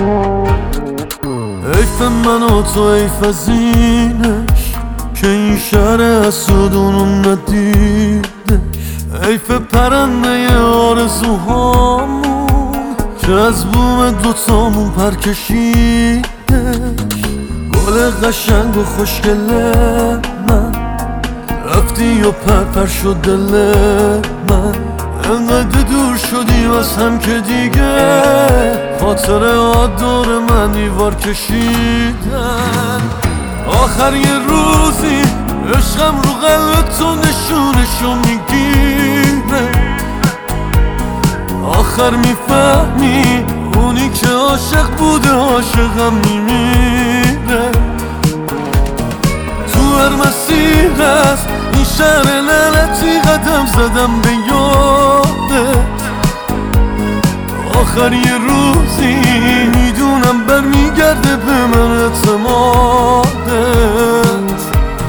حیف من و تو، حیف از اینش که این شهر حسودونو ندیدش. حیف پرنده آرزوهامون که از بوم دوتامون پر کشیدش. گل قشنگ و خوشگل من رفتی و پر شد دل من. انقدر دور شدی از هم که دیگه خاطرات دور من دیوار کشیدن. آخر یه روزی عشقم رو قلب تو نشونشو میگیره. آخر میفهمی اونی که عاشق بوده عاشقم میمیره. تو هر مسیر از این شهر لعنتی قدم زدم به یادت. آخر یه روزی میدونم برمیگرده به من اعتمادت.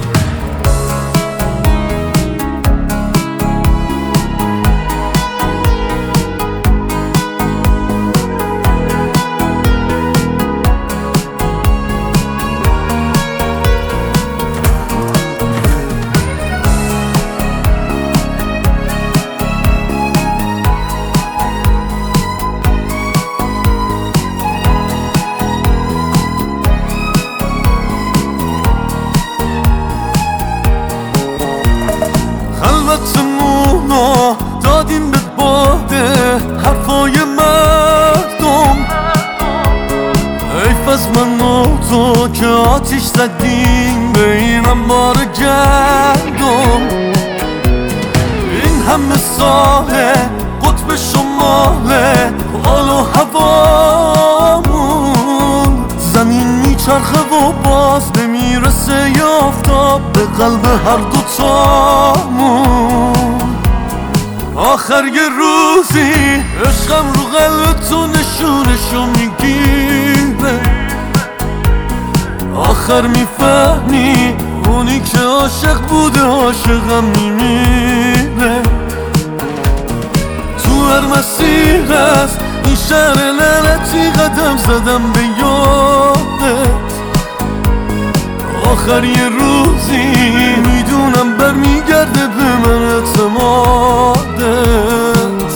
خلوتمونو دادیم به باده حرفای مردم. حیف از من و تو که آتیش زدیم به این انبار گندم. این همه ساله قطب شماله حال و هوامون. زمین میچرخه و باز نمیرسه یافتاب به قلب هر دوتامون. آخر یه روزی عشقم رو قلب تو نشونشو میگیره. آخر میفهمی اونی که عاشق بوده عاشقم میمیره. تو هر مسیر از این شهر لعنتی قدم زدم به یادت. آخر یه روزی میدونم برمیگرده به من اعتمادت.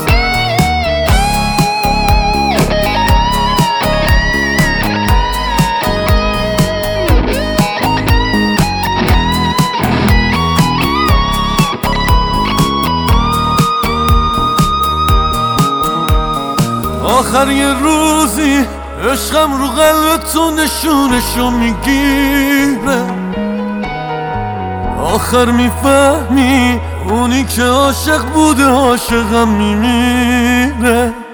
آخر یه روزی عشقم رو قلب تو نشونشو میگیره. آخر میفهمی اونی که عاشق بوده عاشقم میمیره.